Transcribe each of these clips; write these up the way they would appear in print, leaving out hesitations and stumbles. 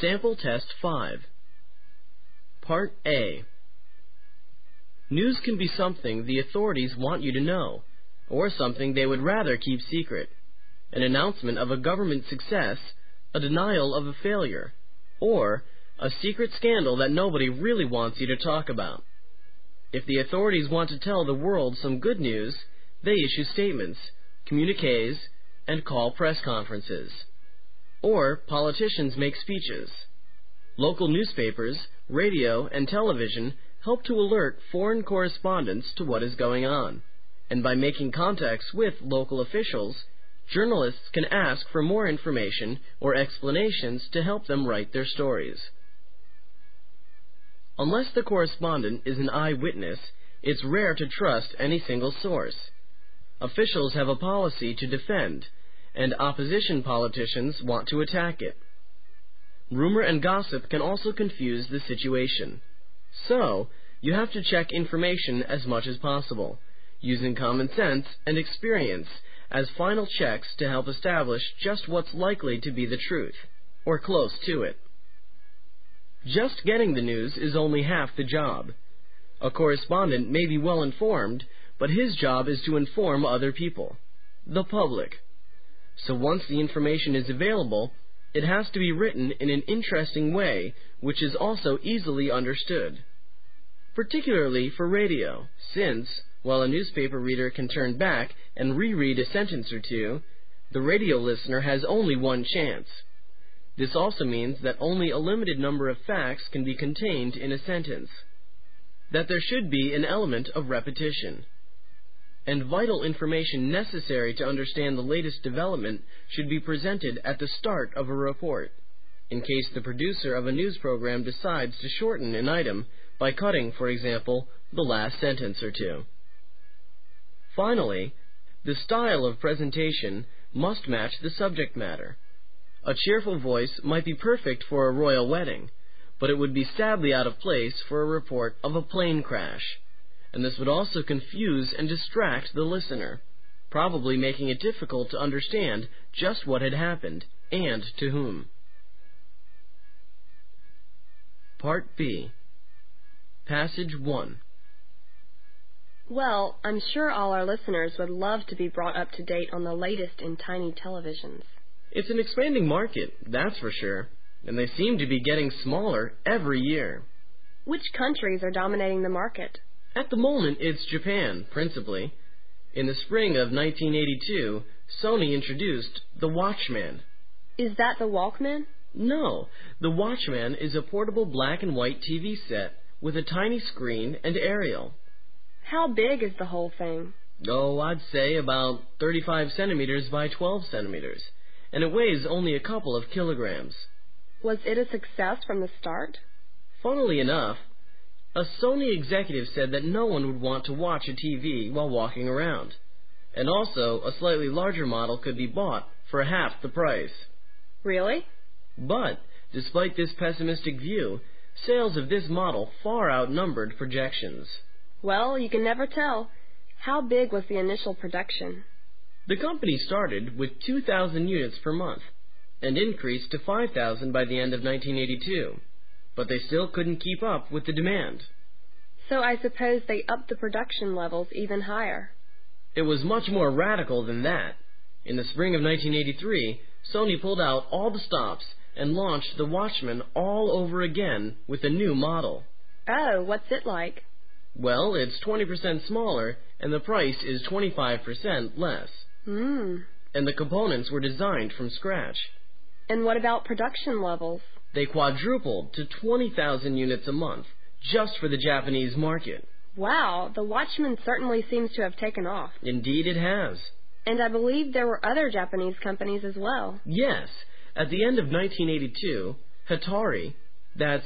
Sample Test 5. Part A. News can be something the authorities want you to know, or something they would rather keep secret. An announcement of a government success, a denial of a failure, or a secret scandal that nobody really wants you to talk about. If the authorities want to tell the world some good news, they issue statements, communiques, and call press conferences. Or politicians make speeches. Local newspapers, radio, and television help to alert foreign correspondents to what is going on. And by making contacts with local officials, journalists can ask for more information or explanations to help them write their stories. Unless the correspondent is an eyewitness, it's rare to trust any single source. Officials have a policy to defend, and opposition politicians want to attack it. Rumor and gossip can also confuse the situation. So, you have to check information as much as possible, using common sense and experience as final checks to help establish just what's likely to be the truth, or close to it. Just getting the news is only half the job. A correspondent may be well informed, but his job is to inform other people, the public. So once the information is available, it has to be written in an interesting way, which is also easily understood. Particularly for radio, since, while a newspaper reader can turn back and reread a sentence or two, the radio listener has only one chance. This also means that only a limited number of facts can be contained in a sentence, that there should be an element of repetition, and vital information necessary to understand the latest development should be presented at the start of a report, in case the producer of a news program decides to shorten an item by cutting, for example, the last sentence or two. Finally, the style of presentation must match the subject matter. A cheerful voice might be perfect for a royal wedding, but it would be sadly out of place for a report of a plane crash, and this would also confuse and distract the listener, probably making it difficult to understand just what had happened and to whom. Part B. Passage 1. Well, I'm sure all our listeners would love to be brought up to date on the latest in tiny televisions. It's an expanding market, that's for sure, and they seem to be getting smaller every year. Which countries are dominating the market? At the moment, it's Japan, principally. In the spring of 1982, Sony introduced the Watchman. Is that the Walkman? No, the Watchman is a portable black and white TV set with a tiny screen and aerial. How big is the whole thing? Oh, I'd say about 35 centimeters by 12 centimeters, and it weighs only a couple of kilograms. Was it a success from the start? Funnily enough, a Sony executive said that no one would want to watch a TV while walking around, and also a slightly larger model could be bought for half the price. Really? But, despite this pessimistic view, sales of this model far outnumbered projections. Well, you can never tell. How big was the initial production? The company started with 2,000 units per month, and increased to 5,000 by the end of 1982. But they still couldn't keep up with the demand. So I suppose they upped the production levels even higher. It was much more radical than that. In the spring of 1983, Sony pulled out all the stops and launched the Watchman all over again with a new model. Oh, what's it like? Well, it's 20% smaller, and the price is 25% less. And the components were designed from scratch. And what about production levels? They quadrupled to 20,000 units a month, just for the Japanese market. Wow, the Watchman certainly seems to have taken off. Indeed it has. And I believe there were other Japanese companies as well. Yes. At the end of 1982, Hattori, that's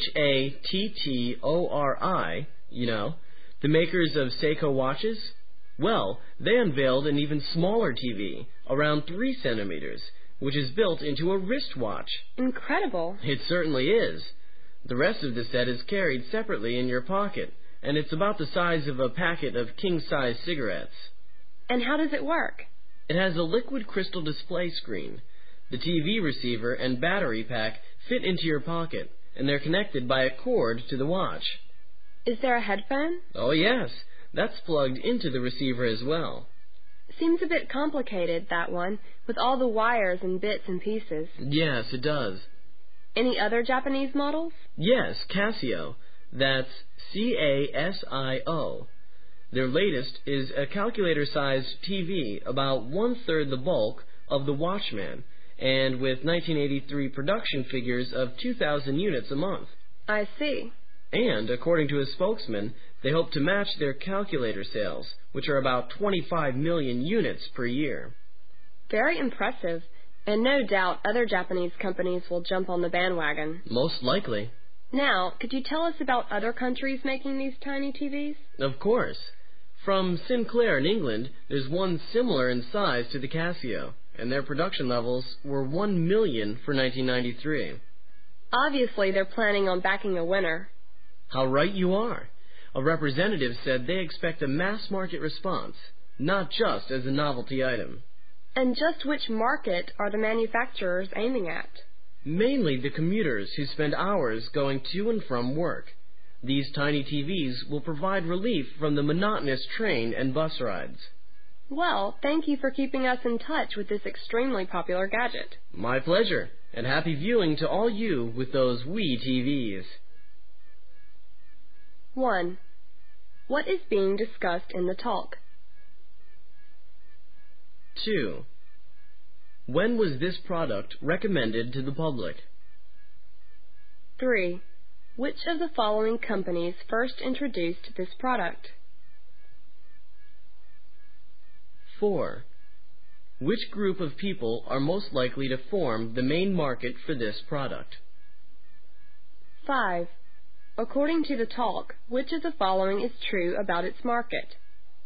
Hattori, the makers of Seiko watches, well, they unveiled an even smaller TV, around 3 centimeters, which is built into a wristwatch. Incredible. It certainly is. The rest of the set is carried separately in your pocket, and it's about the size of a packet of king-size cigarettes. And how does it work? It has a liquid crystal display screen. The TV receiver and battery pack fit into your pocket, and they're connected by a cord to the watch. Is there a headphone? Oh yes, that's plugged into the receiver as well. Seems a bit complicated, that one, with all the wires and bits and pieces. Yes, it does. Any other Japanese models? Yes, Casio. That's Casio. Their latest is a calculator-sized TV, about one-third the bulk of the Watchman, and with 1983 production figures of 2,000 units a month. I see. And, according to a spokesman, they hope to match their calculator sales, which are about 25 million units per year. Very impressive, and no doubt other Japanese companies will jump on the bandwagon. Most likely. Now, could you tell us about other countries making these tiny TVs? Of course. From Sinclair in England, there's one similar in size to the Casio, and their production levels were 1 million for 1993. Obviously, they're planning on backing a winner. How right you are. A representative said they expect a mass market response, not just as a novelty item. And just which market are the manufacturers aiming at? Mainly the commuters who spend hours going to and from work. These tiny TVs will provide relief from the monotonous train and bus rides. Well, thank you for keeping us in touch with this extremely popular gadget. My pleasure, and happy viewing to all you with those wee TVs. 1. What is being discussed in the talk? 2. When was this product recommended to the public? 3. Which of the following companies first introduced this product? 4. Which group of people are most likely to form the main market for this product? 5. According to the talk, which of the following is true about its market?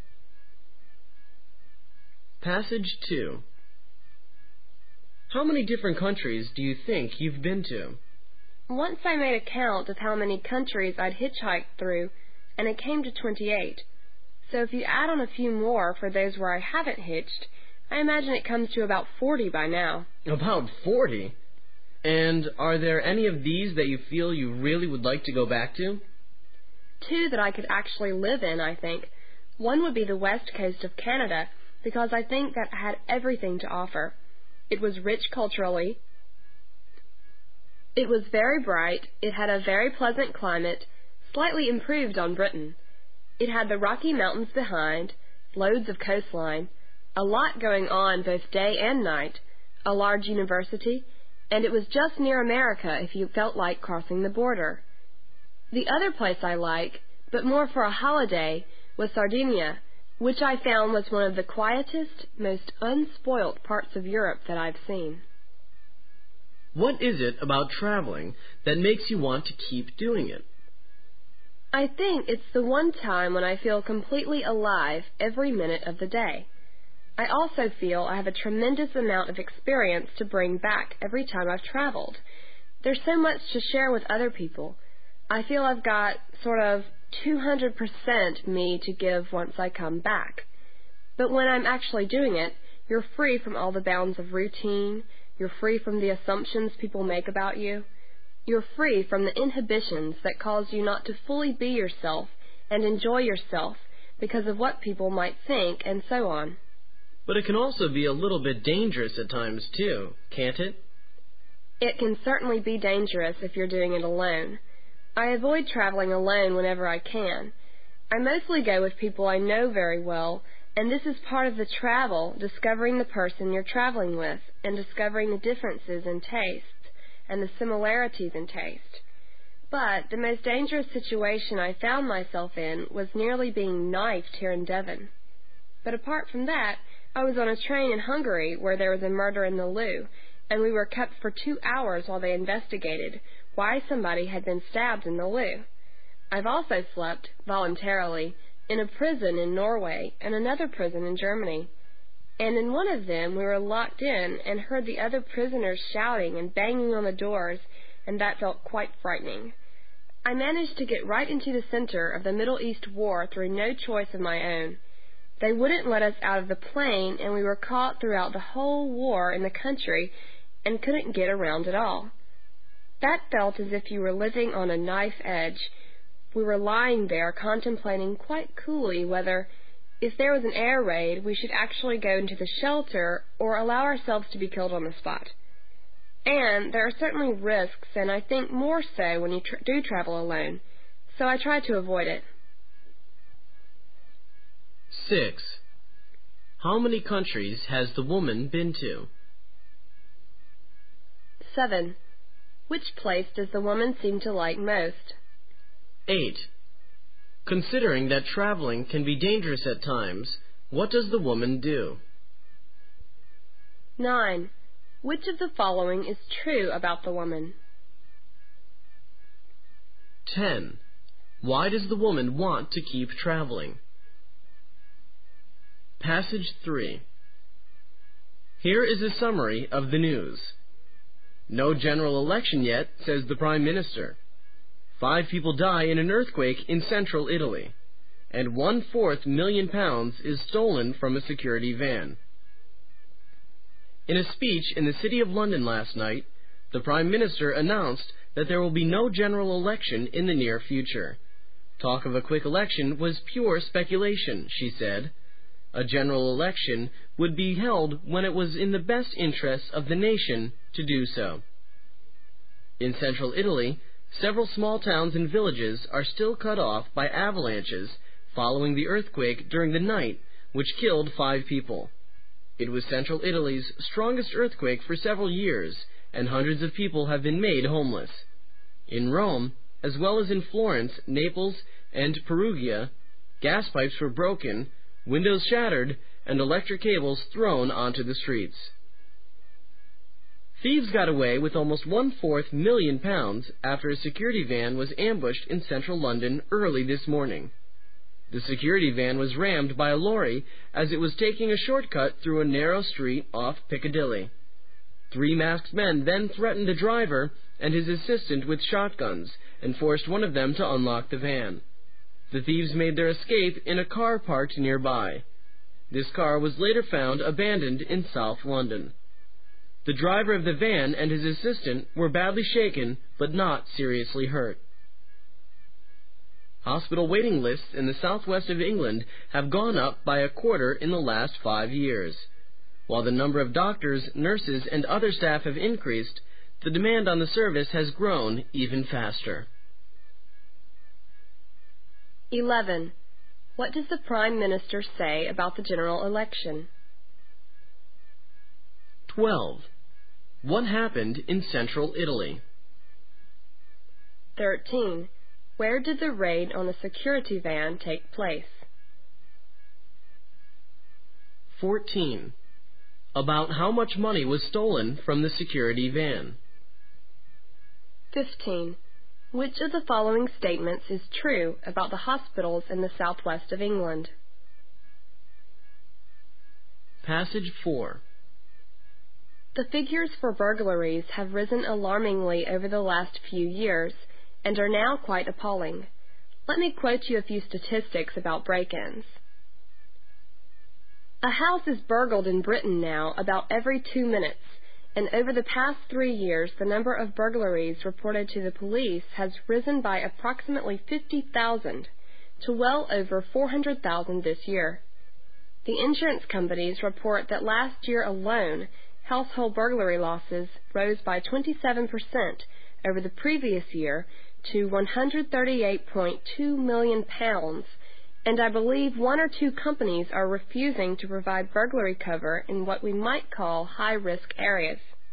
Passage 2. How many different countries do you think you've been to? Once I made a count of how many countries I'd hitchhiked through, and it came to 28. So if you add on a few more for those where I haven't hitched, I imagine it comes to about 40 by now. About 40? And are there any of these that you feel you really would like to go back to? 2 that I could actually live in, I think. One would be the west coast of Canada, because I think that had everything to offer. It was rich culturally. It was very bright. It had a very pleasant climate, slightly improved on Britain. It had the Rocky Mountains behind, loads of coastline, a lot going on both day and night, a large university, and it was just near America if you felt like crossing the border. The other place I like, but more for a holiday, was Sardinia, which I found was one of the quietest, most unspoilt parts of Europe that I've seen. What is it about traveling that makes you want to keep doing it? I think it's the one time when I feel completely alive every minute of the day. I also feel I have a tremendous amount of experience to bring back every time I've traveled. There's so much to share with other people. I feel I've got sort of 200% me to give once I come back. But when I'm actually doing it, you're free from all the bounds of routine. You're free from the assumptions people make about you. You're free from the inhibitions that cause you not to fully be yourself and enjoy yourself because of what people might think and so on. But it can also be a little bit dangerous at times, too, can't it? It can certainly be dangerous if you're doing it alone. I avoid traveling alone whenever I can. I mostly go with people I know very well, and this is part of the travel, discovering the person you're traveling with and discovering the differences in tastes and the similarities in taste. But the most dangerous situation I found myself in was nearly being knifed here in Devon. But apart from that, I was on a train in Hungary where there was a murder in the loo, and we were kept for 2 hours while they investigated why somebody had been stabbed in the loo. I've also slept, voluntarily, in a prison in Norway and another prison in Germany. And in one of them we were locked in and heard the other prisoners shouting and banging on the doors, and that felt quite frightening. I managed to get right into the center of the Middle East war through no choice of my own. They wouldn't let us out of the plane, and we were caught throughout the whole war in the country and couldn't get around at all. That felt as if you were living on a knife edge. We were lying there contemplating quite coolly whether, if there was an air raid, we should actually go into the shelter or allow ourselves to be killed on the spot. And there are certainly risks, and I think more so when you do travel alone, so I try to avoid it. 6. How many countries has the woman been to? 7. Which place does the woman seem to like most? 8. Considering that traveling can be dangerous at times, what does the woman do? 9. Which of the following is true about the woman? 10. Why does the woman want to keep traveling? Passage 3. Here is a summary of the news. No general election yet, says the Prime Minister. 5 people die in an earthquake in central Italy, and £1/4 million is stolen from a security van. In a speech in the City of London last night, the Prime Minister announced that there will be no general election in the near future. Talk of a quick election was pure speculation, she said. A general election would be held when it was in the best interests of the nation to do so. In central Italy, several small towns and villages are still cut off by avalanches following the earthquake during the night, which killed 5 people. It was central Italy's strongest earthquake for several years, and hundreds of people have been made homeless. In Rome, as well as in Florence, Naples, and Perugia, gas pipes were broken, windows shattered, and electric cables thrown onto the streets. Thieves got away with almost £1/4 million after a security van was ambushed in central London early this morning. The security van was rammed by a lorry as it was taking a shortcut through a narrow street off Piccadilly. 3 masked men then threatened the driver and his assistant with shotguns and forced one of them to unlock the van. The thieves made their escape in a car parked nearby. This car was later found abandoned in South London. The driver of the van and his assistant were badly shaken but not seriously hurt. Hospital waiting lists in the southwest of England have gone up by 1/4 in the last 5 years. While the number of doctors, nurses, and other staff have increased, the demand on the service has grown even faster. 11. What does the Prime Minister say about the general election? 12. What happened in central Italy? 13. Where did the raid on a security van take place? 14. About how much money was stolen from the security van? 15. Which of the following statements is true about the hospitals in the southwest of England? Passage 4. The figures for burglaries have risen alarmingly over the last few years and are now quite appalling. Let me quote you a few statistics about break-ins. A house is burgled in Britain now about every 2 minutes, and over the past 3 years, the number of burglaries reported to the police has risen by approximately 50,000 to well over 400,000 this year. The insurance companies report that last year alone, household burglary losses rose by 27% over the previous year to £138.2 million, and I believe 1 or 2 companies are refusing to provide burglary cover in what we might call high-risk areas.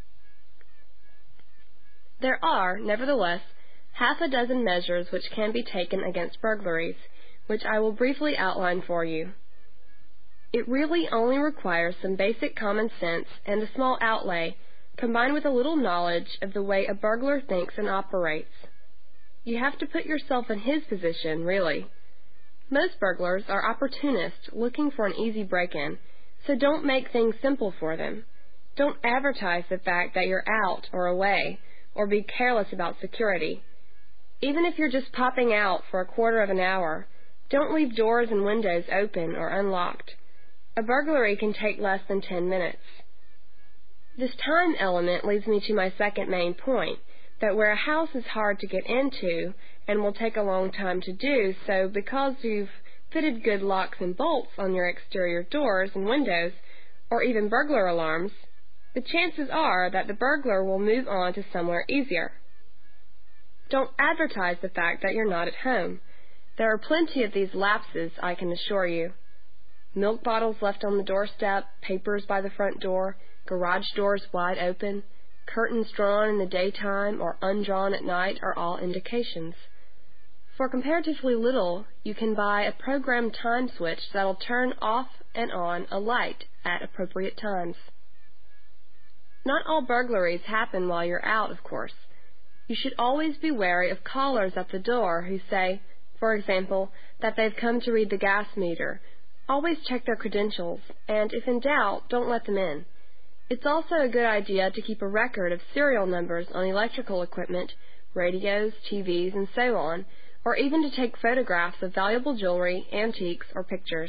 There are, nevertheless, half a dozen measures which can be taken against burglaries, which I will briefly outline for you. It really only requires some basic common sense and a small outlay, combined with a little knowledge of the way a burglar thinks and operates. You have to put yourself in his position, really. Most burglars are opportunists looking for an easy break-in, so don't make things simple for them. Don't advertise the fact that you're out or away, or be careless about security. Even if you're just popping out for 1/4 of an hour, don't leave doors and windows open or unlocked. A burglary can take less than 10 minutes. This time element leads me to my second main point, that where a house is hard to get into and will take a long time to do so because you've fitted good locks and bolts on your exterior doors and windows, or even burglar alarms, the chances are that the burglar will move on to somewhere easier. Don't advertise the fact that you're not at home. There are plenty of these lapses, I can assure you. Milk bottles left on the doorstep, papers by the front door, garage doors wide open, curtains drawn in the daytime or undrawn at night are all indications. For comparatively little, you can buy a programmed time switch that'll turn off and on a light at appropriate times. Not all burglaries happen while you're out, of course. You should always be wary of callers at the door who say, for example, that they've come to read the gas meter. Always check their credentials, and if in doubt, don't let them in. It's also a good idea to keep a record of serial numbers on electrical equipment, radios, TVs, and so on, or even to take photographs of valuable jewelry, antiques, or pictures.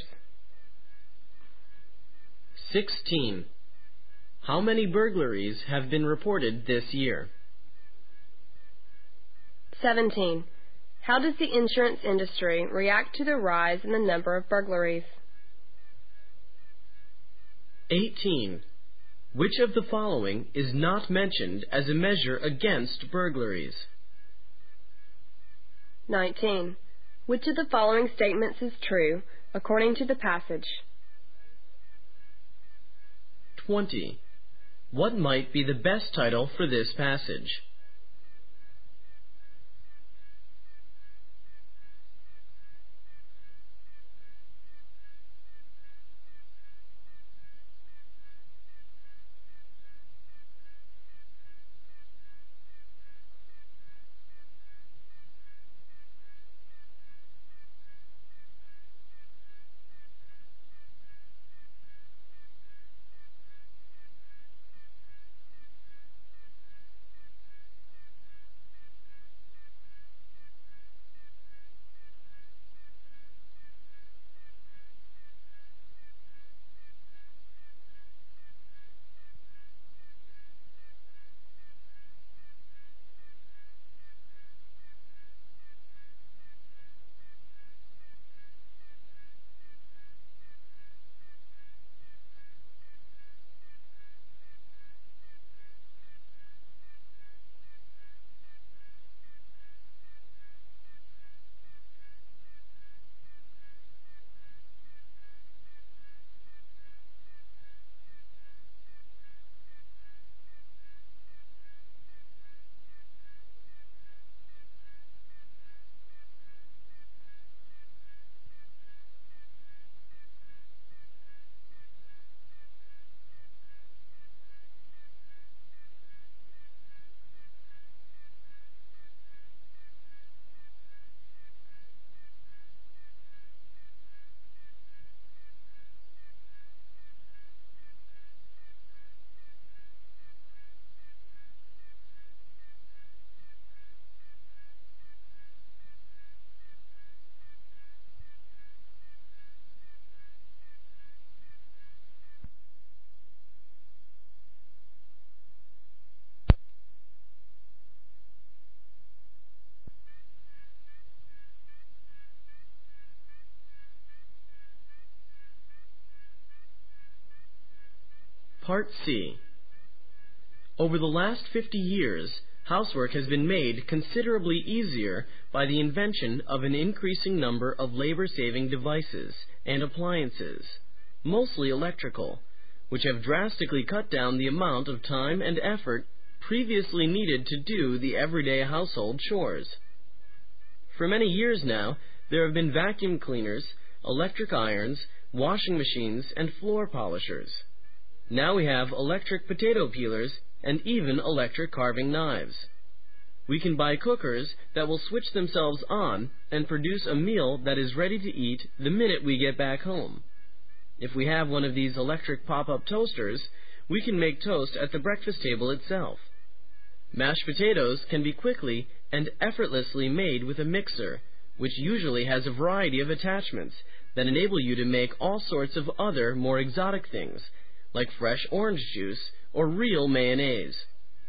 16. How many burglaries have been reported this year? 17. How does the insurance industry react to the rise in the number of burglaries? 18. Which of the following is not mentioned as a measure against burglaries? 19. Which of the following statements is true, according to the passage? 20. What might be the best title for this passage? Part C. Over the last 50 years, housework has been made considerably easier by the invention of an increasing number of labor-saving devices and appliances, mostly electrical, which have drastically cut down the amount of time and effort previously needed to do the everyday household chores. For many years now, there have been vacuum cleaners, electric irons, washing machines, and floor polishers. Now we have electric potato peelers and even electric carving knives. We can buy cookers that will switch themselves on and produce a meal that is ready to eat the minute we get back home. If we have one of these electric pop-up toasters, we can make toast at the breakfast table itself. Mashed potatoes can be quickly and effortlessly made with a mixer, which usually has a variety of attachments that enable you to make all sorts of other more exotic things, like fresh orange juice or real mayonnaise.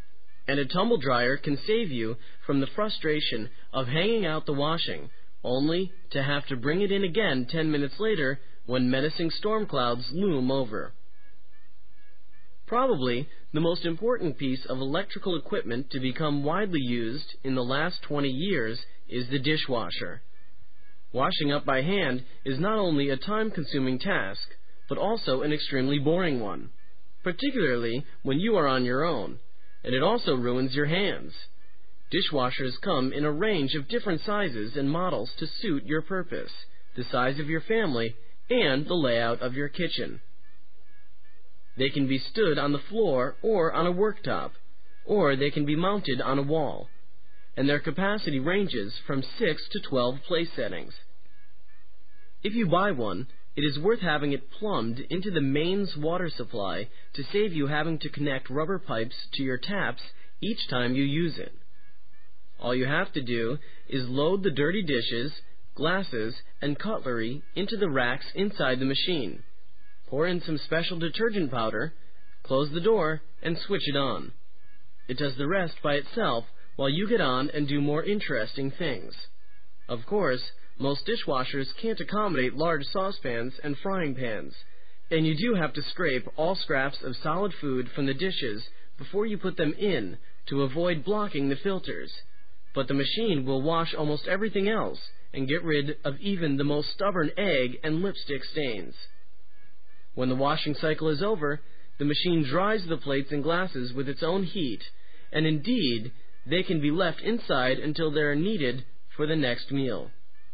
And a tumble dryer can save you from the frustration of hanging out the washing, only to have to bring it in again 10 minutes later when menacing storm clouds loom over. Probably the most important piece of electrical equipment to become widely used in the last 20 years is the dishwasher. Washing up by hand is not only a time-consuming task, but also an extremely boring one, particularly when you are on your own, and it also ruins your hands. Dishwashers come in a range of different sizes and models to suit your purpose, the size of your family, and the layout of your kitchen. They can be stood on the floor or on a worktop, or they can be mounted on a wall, and their capacity ranges from 6 to 12 place settings. If you buy one, it is worth having it plumbed into the mains water supply to save you having to connect rubber pipes to your taps each time you use it. All you have to do is load the dirty dishes, glasses, and cutlery into the racks inside the machine. Pour in some special detergent powder, close the door, and switch it on. It does the rest by itself while you get on and do more interesting things. Of course, most dishwashers can't accommodate large saucepans and frying pans, and you do have to scrape all scraps of solid food from the dishes before you put them in to avoid blocking the filters. But the machine will wash almost everything else and get rid of even the most stubborn egg and lipstick stains. When the washing cycle is over, the machine dries the plates and glasses with its own heat, and indeed, they can be left inside until they are needed for the next meal.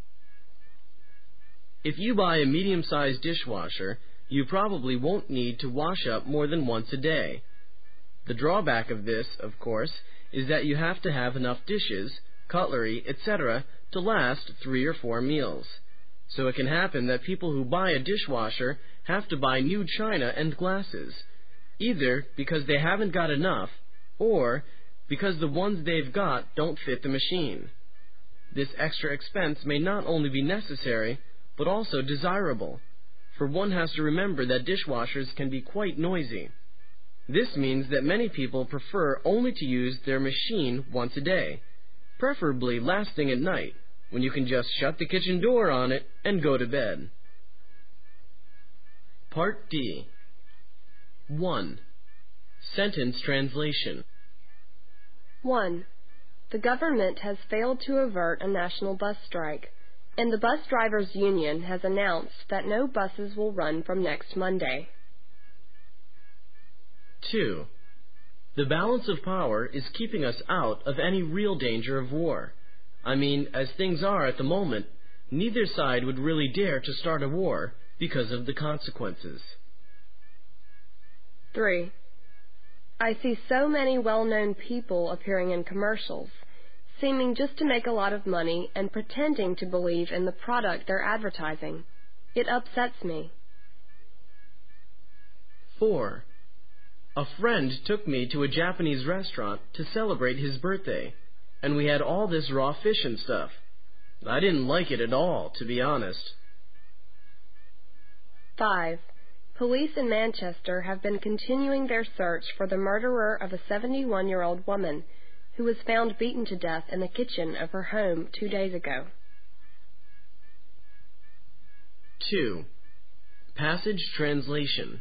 If you buy a medium-sized dishwasher, you probably won't need to wash up more than once a day. The drawback of this, of course, is that you have to have enough dishes, cutlery, etc. to last 3 or 4 meals. So it can happen that people who buy a dishwasher have to buy new china and glasses, either because they haven't got enough, or because the ones they've got don't fit the machine. This extra expense may not only be necessary, but also desirable, for one has to remember that dishwashers can be quite noisy. This means that many people prefer only to use their machine once a day, preferably last thing at night, when you can just shut the kitchen door on it and go to bed. Part D. 1. Sentence translation. 1. The government has failed to avert a national bus strike, and the bus drivers' union has announced that no buses will run from next Monday. 2. The balance of power is keeping us out of any real danger of war. I mean, as things are at the moment, neither side would really dare to start a war because of the consequences. 3. I see so many well-known people appearing in commercials, seeming just to make a lot of money and pretending to believe in the product they're advertising. It upsets me. 4. A friend took me to a Japanese restaurant to celebrate his birthday, and we had all this raw fish and stuff. I didn't like it at all, to be honest. 5. Police in Manchester have been continuing their search for the murderer of a 71-year-old woman who was found beaten to death in the kitchen of her home 2 days ago. 2. Passage translation.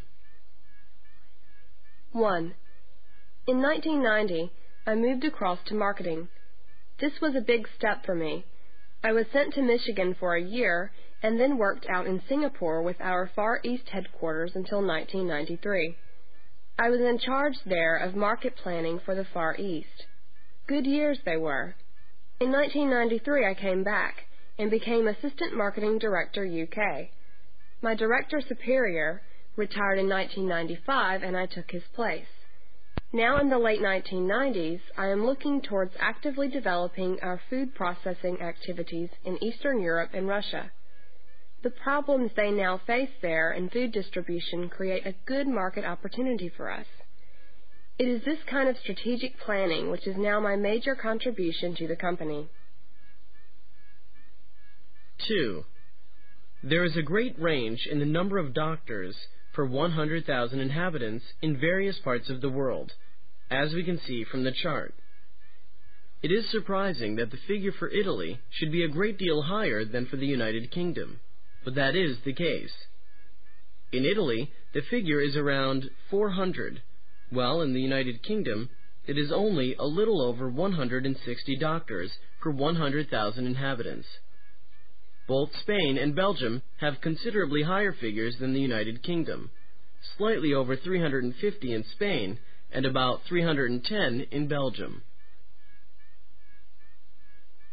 1. In 1990, I moved across to marketing. This was a big step for me. I was sent to Michigan for a year and then worked out in Singapore with our Far East headquarters until 1993. I was in charge there of market planning for the Far East. Good years they were. In 1993, I came back and became Assistant Marketing Director UK. My Director Superior retired in 1995, and I took his place. Now in the late 1990s, I am looking towards actively developing our food processing activities in Eastern Europe and Russia. The problems they now face there in food distribution create a good market opportunity for us. It is this kind of strategic planning which is now my major contribution to the company. 2. There is a great range in the number of doctors per 100,000 inhabitants in various parts of the world. as we can see from the chart. It is surprising that the figure for Italy should be a great deal higher than for the United Kingdom, but that is the case. In Italy, the figure is around 400, while in the United Kingdom, it is only a little over 160 doctors per 100,000 inhabitants. Both Spain and Belgium have considerably higher figures than the United Kingdom, slightly over 350 in Spain and about 310 in Belgium.